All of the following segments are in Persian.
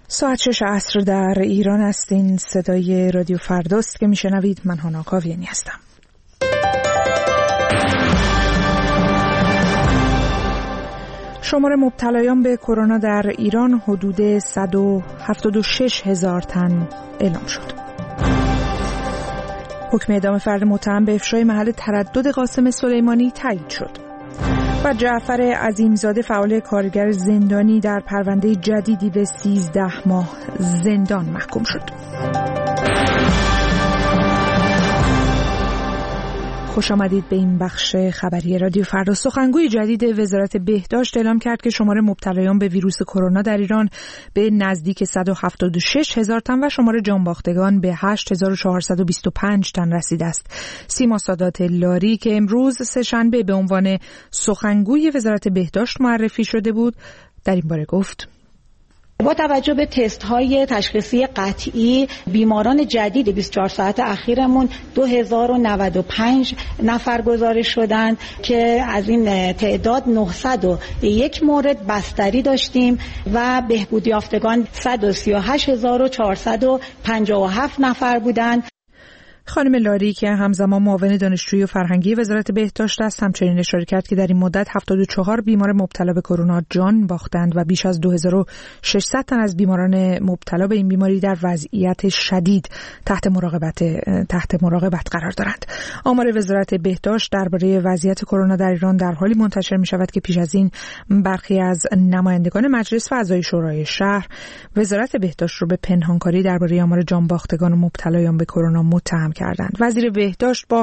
ساعت 6 عصر در ایران هستین. صدای رادیو فرداست که میشنوید. من هانا کاویانی هستم. شمار مبتلایان به کرونا در ایران حدود 176,000 تن اعلام شد. حکم اعدام فرد متهم به افشای محل تردد قاسم سلیمانی تایید شد. و جعفر عظیمزاده فعال کارگر زندانی در پرونده جدیدی به 13 ماه زندان محکوم شد. خوش آمدید به این بخش خبری رادیو فردا. سخنگوی جدید وزارت بهداشت اعلام کرد که شمار مبتلایان به ویروس کرونا در ایران به نزدیک 176,000 تن و شمار جانباختگان به 8,425 تن رسیده است. سیما سادات لاری که امروز سه‌شنبه به عنوان سخنگوی وزارت بهداشت معرفی شده بود، در این باره گفت: با توجه به تست‌های تشخیصی قطعی بیماران جدید 24 ساعت اخیرمون 2095 نفر گزارش شدند که از این تعداد 901 مورد بستری داشتیم و بهبودی یافتگان 138,457 نفر بودند. خانم لاری که همزمان معاون دانشجویی و فرهنگی وزارت بهداشت است، همچنین اشاره کرد که در این مدت 74 بیمار مبتلا به کرونا جان باختند و بیش از 2600 تن از بیماران مبتلا به این بیماری در وضعیت شدید تحت مراقبت قرار دارند. آمار وزارت بهداشت درباره وضعیت کرونا در ایران در حالی منتشر می شود که پیش از این برخی از نمایندگان مجلس و اعضای شورای شهر وزارت بهداشت رو به پنهانکاری درباره آمار جان باختگان و مبتلایان به کرونا متهم کردند. وزیر بهداشت با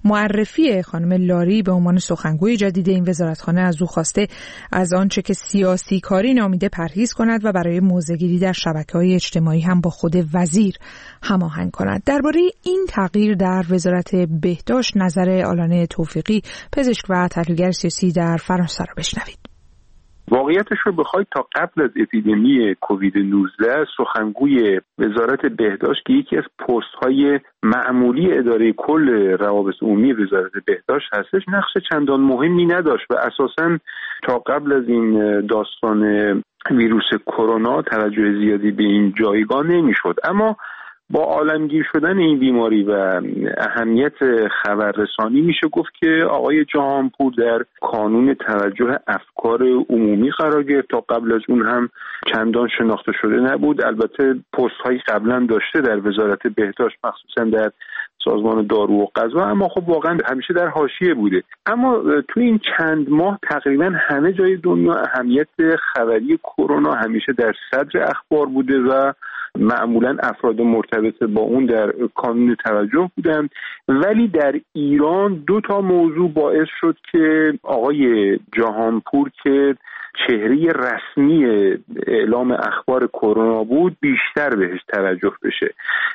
معرفی خانم لاری به عنوان سخنگوی جدید این وزارتخانه از او خواسته از آنچه که سیاسی کاری نامیده پرهیز کند و برای موضع‌گیری در شبکه‌های اجتماعی هم با خود وزیر هماهنگ کند. درباره این تغییر در وزارت بهداشت نظر آلانه توفیقی، پزشک و تحلیلگر سیاسی در فرانسه را بشنوید. واقعیتش رو بخواید تا قبل از اپیدمی کووید 19 سخنگوی وزارت بهداشت که یکی از پست‌های معمولی اداره کل روابط عمومی وزارت بهداشت هستش نقش چندان مهمی نداشت و اساساً تا قبل از این داستان ویروس کرونا توجه زیادی به این جایگاه نمی‌شد. اما با عالمگیر شدن این بیماری و اهمیت خبررسانی میشه گفت که آقای جهانپور در کانون توجه افکار عمومی قرار گرفت. تا قبل از اون هم چندان شناخته شده نبود. البته پست‌هایی قبلا داشته در وزارت بهداشت، مخصوصا در سازمان دارو و غذا، اما خب واقعا همیشه در حاشیه بوده. اما تو این چند ماه تقریبا همه جای دنیا اهمیت خبری کرونا همیشه در صدر اخبار بوده و معمولا افراد مرتبط با اون در کانون توجه بودن. ولی در ایران 2 موضوع باعث شد که آقای جهانپور که چهره رسمی اعلام اخبار کرونا بود بیشتر بهش توجه بشه.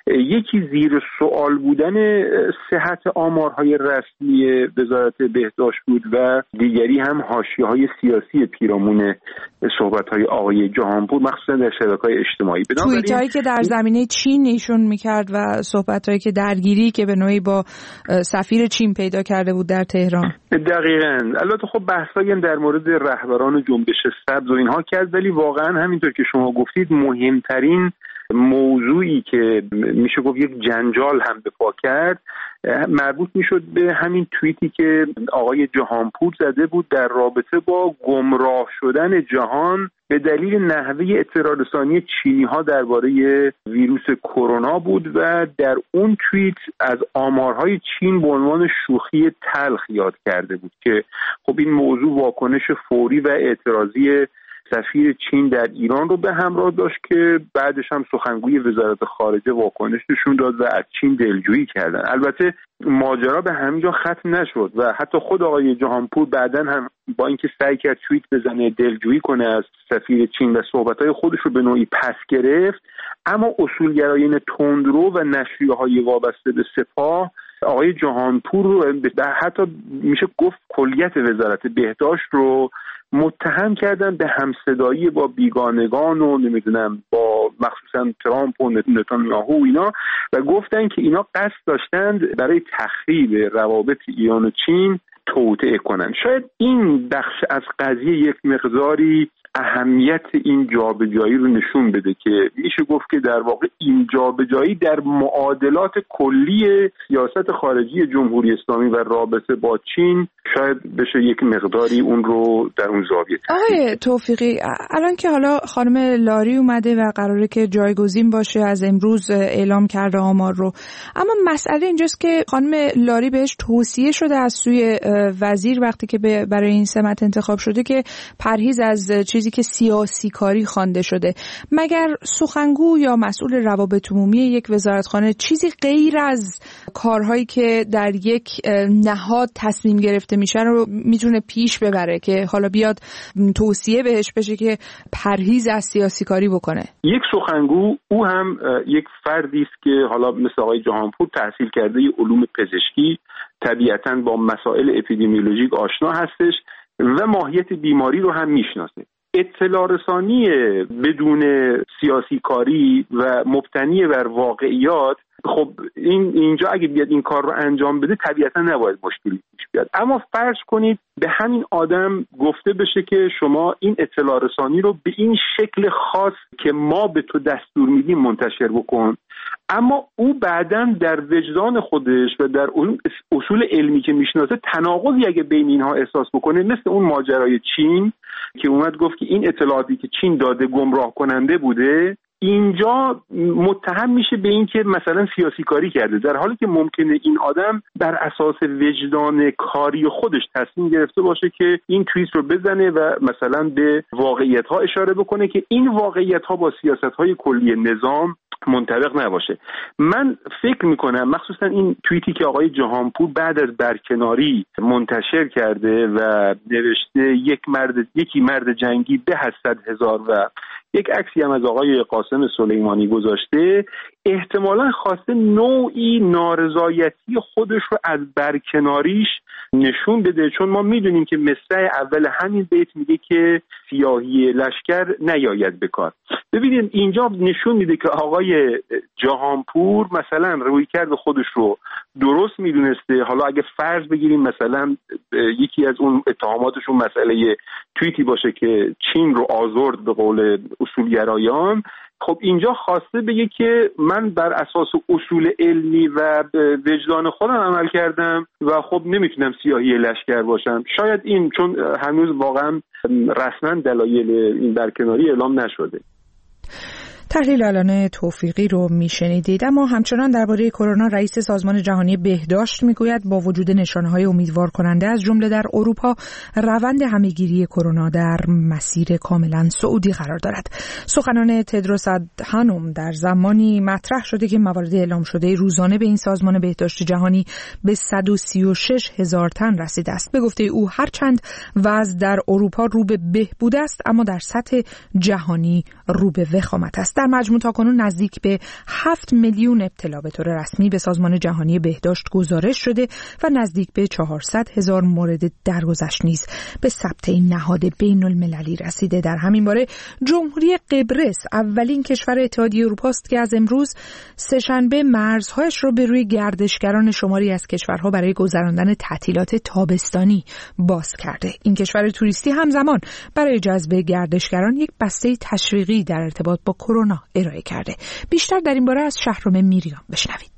یکی زیر سوال بودن صحت آمارهای رسمی وزارت بهداشت بود و دیگری هم حاشیه‌های سیاسی پیرامون صحبت‌های آقای جهانپور، مخصوصا در شبکه‌های اجتماعی. توییتایی که در زمینه چین ایشون می‌کرد و صحبت‌هایی که درگیری که به نوعی با سفیر چین پیدا کرده بود در تهران. دقیقاً. البته خب بحثایی هم در مورد رهبران جنبش سبز و اینها کرد، ولی واقعا همینطور که شما گفتید مهمترین موضوعی که میشه گفت یک جنجال هم به پا کرد مربوط میشد به همین توییتی که آقای جهانپور زده بود در رابطه با گمراه شدن جهان به دلیل نحوه اطلاع رسانی چینی‌ها درباره ویروس کرونا بود و در اون توییت از آمارهای چین به عنوان شوخی تلخ یاد کرده بود که خب این موضوع واکنش فوری و اعتراضی سفیر چین در ایران رو به همراه داشت که بعدش هم سخنگوی وزارت خارجه واکنش نشون داد و از چین دلجویی کردن. البته ماجرا به همینجا ختم نشد و حتی خود آقای جهانپور بعدن هم با اینکه سعی کرد توییت بزنه دلجویی کنه از سفیر چین و صحبت‌های خودش رو به نوعی پس گرفت، اما اصولگرایان تندرو و نشریه‌های وابسته به سپاه آقای جهانپور رو حتی میشه گفت کلیت وزارت بهداشت رو متهم کردن به همصدایی با بیگانگان و نمیدونم با مخصوصا ترامپ و نتانیاهو و اینا و گفتن که اینا قصد داشتند برای تخریب روابط ایران و چین توطئه کنن. شاید این بخش از قضیه یک مقداری اهمیت این جابجایی رو نشون بده که میشه گفت که در واقع این جابجایی در معادلات کلی سیاست خارجی جمهوری اسلامی و رابطه با چین شاید بشه یک مقداری اون رو در اون زاویه آقای توفیقی، الان که حالا خانم لاری اومده و قراره که جایگزین باشه، از امروز اعلام کرده آمار رو، اما مسئله اینجاست که خانم لاری بهش توصیه شده از سوی وزیر وقتی که برای این سمت انتخاب شده که پرهیز از چیزی که سیاسی کاری خوانده شده. مگر سخنگو یا مسئول روابط عمومی یک وزارتخانه چیزی غیر از کارهایی که در یک نهاد تصمیم گرفته میشه رو میتونه پیش ببره که حالا بیاد توصیه بهش بشه که پرهیز از سیاسی کاری بکنه؟ یک سخنگو او هم یک فردی است که حالا مثل آقای جهانپور تحصیل کرده علوم پزشکی، طبیعتاً با مسائل اپیدمیولوژیک آشنا هستش و ماهیت بیماری رو هم میشناسه. اطلاع رسانی بدون سیاسی کاری و مبتنی بر واقعیات، خب اینجا اگه بیاد این کار رو انجام بده طبیعتا نباید مشکلی پیش بیاد. اما فرض کنید به همین آدم گفته بشه که شما این اطلاع رسانی رو به این شکل خاص که ما به تو دستور میدیم منتشر بکن، اما او بعداً در وجدان خودش و در اون اصول علمی که میشناسه تناقضی اگه بین اینها احساس بکنه، مثل اون ماجرای چین که اومد گفت که این اطلاعاتی که چین داده گمراه کننده بوده، اینجا متهم میشه به این که مثلا سیاسی کاری کرده، در حالی که ممکنه این آدم بر اساس وجدان کاری خودش تصمیم گرفته باشه که این توییت رو بزنه و مثلا به واقعیت ها اشاره بکنه که این واقعیت ها با سیاست های کلی نظام منطبق نباشه. من فکر میکنم مخصوصا این توییتی که آقای جهانپور بعد از برکناری منتشر کرده و نوشته یکی مرد جنگی به 100,000 و یک عکسی هم از آقای قاسم سلیمانی گذاشته، احتمالاً خواسته نوعی نارضایتی خودش رو از برکناریش نشون بده، چون ما میدونیم که مصرع اول همین بیت میگه که سیاهی لشکر نیاید به کار. ببینید اینجا نشون میده که آقای جهانپور مثلا رویکرد خودش رو درست میدونسته. حالا اگه فرض بگیریم مثلا یکی از اون اتهاماتشون مسئله توییتی باشه که چین رو آزرد به قول اصولگرایان، خب اینجا خواسته بگه که من بر اساس اصول علمی و وجدان خودم عمل کردم و خب نمیتونم سیاهی لشکر باشم. شاید این چون هنوز واقعا رسما دلایل این برکناری اعلام نشده. تحلیل علانه توفیقی رو میشنیدید. اما همچنان درباره کرونا رئیس سازمان جهانی بهداشت میگوید با وجود نشانه‌های امیدوار کننده از جمله در اروپا، روند همه‌گیری کرونا در مسیر کاملا صعودی قرار دارد. سخنان تدروس ادهانوم در زمانی مطرح شده که موارد اعلام شده روزانه به این سازمان بهداشت جهانی به 136,000 تن رسیده است. به گفته او هرچند وضع در اروپا رو به بهبود است، اما در سطح جهانی رو به وخامت است. در مجموع تاکنون نزدیک به 7 میلیون ابتلا به طور رسمی به سازمان جهانی بهداشت گزارش شده و نزدیک به 400,000 مورد درگذشت نیز به ثبت این نهاد بین المللی رسیده. در همین باره جمهوری قبرس اولین کشور اتحادیه اروپا است که از امروز سه‌شنبه مرزهایش را به روی گردشگران شماری از کشورها برای گذراندن تعطیلات تابستانی باز کرده. این کشور توریستی همزمان برای جذب گردشگران یک بسته تشویقی در ارتباط با کرونا ارائه کرده. بیشتر در این باره از شهرام میریام بشنوید.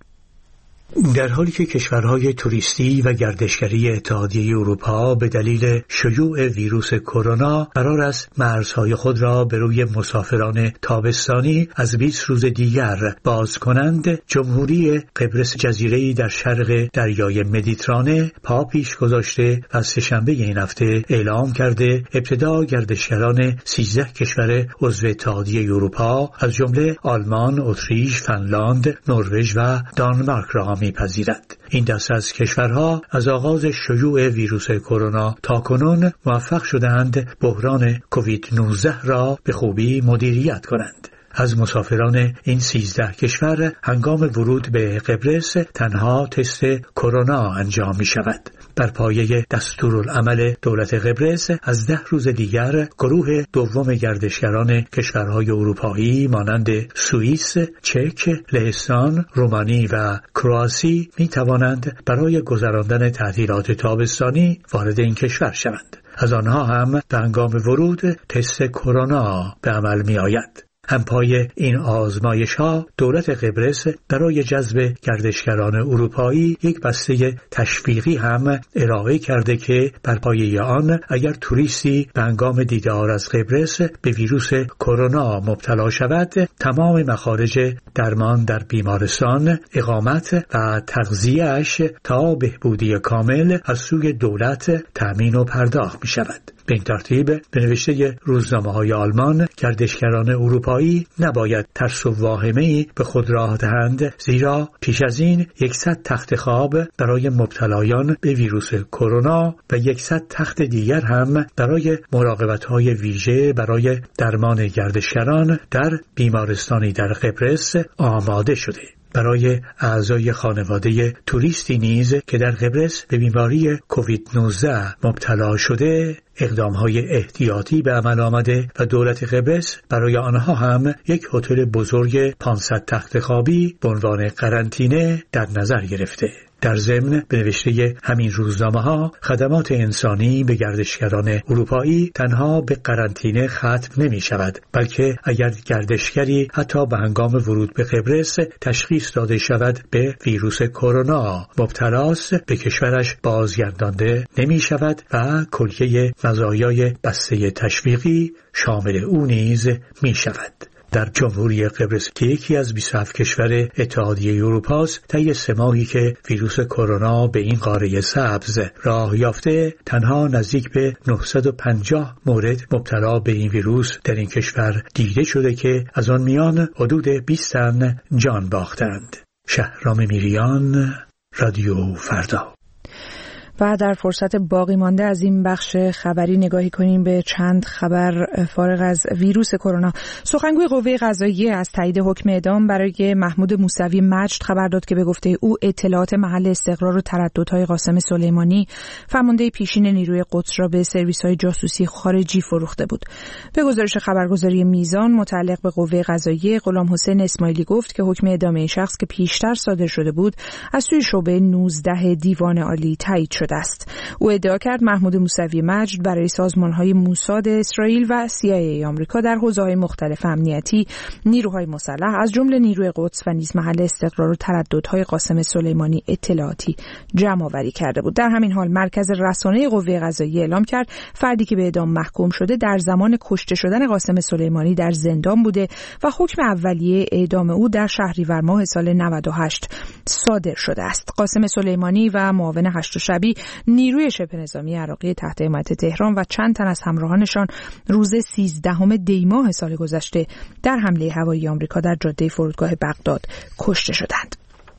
در حالی که کشورهای توریستی و گردشگری اتحادیه اروپا به دلیل شیوع ویروس کرونا قرار است مرزهای خود را به روی مسافران تابستانی از 20 روز دیگر باز کنند، جمهوری قبرس جزیره‌ای در شرق دریای مدیترانه پا پیش گذاشته و از سه‌شنبه این هفته اعلام کرده ابتدا گردشگران 13 کشور عضو اتحادیه اروپا از جمله آلمان، اتریش، فنلاند، نروژ و دانمارک را می‌پذیرد. این دسته از کشورها از آغاز شیوع ویروس کرونا تاکنون موفق شدند بحران کووید 19 را به خوبی مدیریت کنند. از مسافران این 13 کشور هنگام ورود به قبرس تنها تست کرونا انجام می شود. بر پایه دستورالعمل دولت قبرس از 10 روز دیگر گروه دوم گردشگران کشورهای اروپایی مانند سوئیس، چک، لهستان، رومانی و کرواسی می توانند برای گذراندن تعطیلات تابستانی وارد این کشور شوند. از آنها هم به هنگام ورود تست کرونا به عمل می آید. همپای این آزمایش‌ها دولت قبرس برای جذب گردشگران اروپایی یک بسته تشویقی هم ارائه کرده که بر پایه آن اگر توریستی به هنگام دیدار از قبرس به ویروس کرونا مبتلا شود، تمام مخارج درمان در بیمارستان، اقامت و تغذیه‌اش تا بهبودی کامل از سوی دولت تأمین و پرداخت می شود. به این ترتیب به نوشته روزنامه‌های آلمان گردشگران اروپایی نباید ترس و واهمه‌ای به خود راه دهند، زیرا پیش از این 100 تخت خواب برای مبتلایان به ویروس کرونا و 100 تخت دیگر هم برای مراقبت‌های ویژه برای درمان گردشگران در بیمارستانی در قبرس آماده شده. برای اعضای خانواده توریستی نیز که در قبرس به بیماری کووید 19 مبتلا شده اقدام‌های احتیاطی به عمل آمده و دولت قبرس برای آنها هم یک هتل بزرگ 500 تخت خوابی به عنوان قرنطینه در نظر گرفته. در ضمن به نوشته همین روزنامه‌ها خدمات انسانی به گردشگران اروپایی تنها به قرنطینه ختم نمی شود، بلکه اگر گردشگری حتی به هنگام ورود به قبرس تشخیص داده شود به ویروس کرونا مبتلاست، به کشورش بازگردانده نمی شود و کلیه مزایای بسته تشویقی شامل او نیز می شود. در جمهوری قبرس که یکی از 27 کشور اتحادیه اروپا است، طی 3 ماهی که ویروس کرونا به این قاره سبز راه یافته، تنها نزدیک به 950 مورد مبتلا به این ویروس در این کشور دیده شده که از آن میان حدود 20 تن جان باختند. شهرام میریان، رادیو فردا. و در فرصت باقی مانده از این بخش خبری نگاهی کنیم به چند خبر فارغ از ویروس کرونا. سخنگوی قوه قضاییه از تایید حکم اعدام برای محمود موسوی مجد خبر داد که به گفته او اطلاعات محل استقرار و ترددهای قاسم سلیمانی فرمانده پیشین نیروی قدس را به سرویس‌های جاسوسی خارجی فروخته بود. به گزارش خبرگزاری میزان متعلق به قوه قضاییه، غلام حسین اسماعیلی گفت که حکم اعدام این شخص که پیشتر صادر شده بود از سوی شعبه 19 دیوان عالی تایید شده است. او ادعا کرد محمود موسوی مجد برای سازمان‌های موساد اسرائیل و CIA آمریکا در حوزه‌های مختلف امنیتی، نیروهای مسلح از جمله نیروی قدس و نیز محل استقرار و ترددهای قاسم سلیمانی اطلاعاتی جمع‌آوری کرده بود. در همین حال مرکز رسانه قوه قضاییه اعلام کرد فردی که به اعدام محکوم شده در زمان کشته شدن قاسم سلیمانی در زندان بوده و حکم اولیه اعدام او در شهریور ماه سال 98 صادر شده است. قاسم سلیمانی و معاون هشت شبی نیروی شبه نظامی عراقی تحت حمایت تهران و چند تن از همراهانشان روز 13 دی ماه سال گذشته در حمله هوایی آمریکا در جاده فرودگاه بغداد کشته شدند.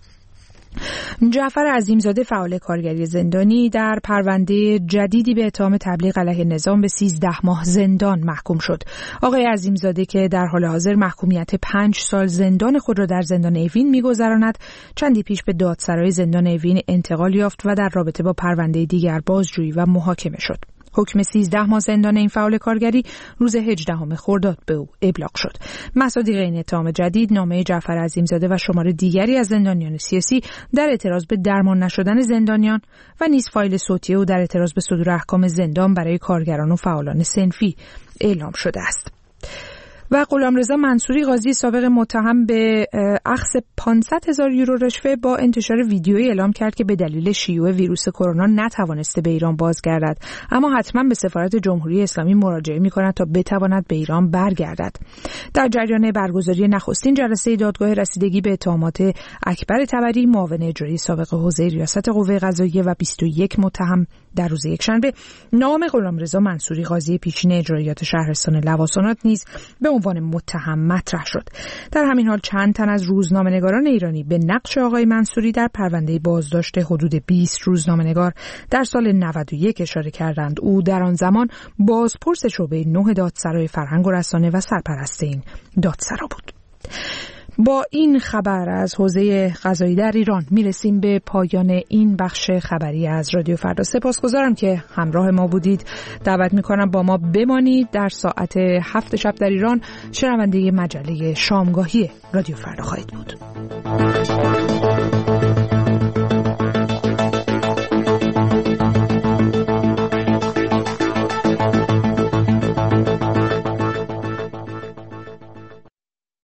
جعفر عظیمزاده فعال کارگری زندانی در پرونده جدیدی به اتهام تبلیغ علیه نظام به 13 ماه زندان محکوم شد. آقای عظیمزاده که در حال حاضر محکومیت 5 سال زندان خود را در زندان اوین می‌گذراند، چندی پیش به دادسرای زندان اوین انتقال یافت و در رابطه با پرونده دیگر بازجویی و محاکمه شد. حکم 13 ماه زندان این فعال کارگری روز 18 خرداد به او ابلاغ شد. مصادیق این اتهام جدید نامه جعفر عظیمزاده و شمار دیگری از زندانیان سیاسی در اعتراض به درمان نشدن زندانیان و نیز فایل صوتی او در اعتراض به صدور احکام زندان برای کارگران و فعالان صنفی اعلام شده است. و غلامرضا منصوری قاضی سابق متهم به اخذ 500,000 یورو رشوه با انتشار ویدیویی اعلام کرد که به دلیل شیوع ویروس کرونا نتوانسته به ایران بازگردد، اما حتما به سفارت جمهوری اسلامی مراجعه می‌کند تا بتواند به ایران برگردد. در جریان برگزاری نخستین جلسه دادگاه رسیدگی به اتهامات اکبر طبری معاون اجرایی سابق حوزه ریاست قوه قضاییه و 21 متهم در روز یکشنبه، نام غلامرضا منصوری قاضی پیشین اجرایات شهرستان لواسانات نیز به عنوان متهم مطرح شد. در همین حال چند تن از روزنامه‌نگاران ایرانی به نقش آقای منصوری در پرونده بازداشت حدود 20 روزنامه‌نگار در سال 91 اشاره کردند. او در آن زمان بازپرس شعبه 9 دادسرای فرهنگ و رسانه و سرپرست این دادسرا بود. با این خبر از حوزه قضایی در ایران میرسیم به پایان این بخش خبری از رادیو فردا. سپاسگزارم که همراه ما بودید. دعوت میکنم با ما بمانید. در ساعت 7 شب در ایران شنونده مجله شامگاهی رادیو فردا خواهید بود.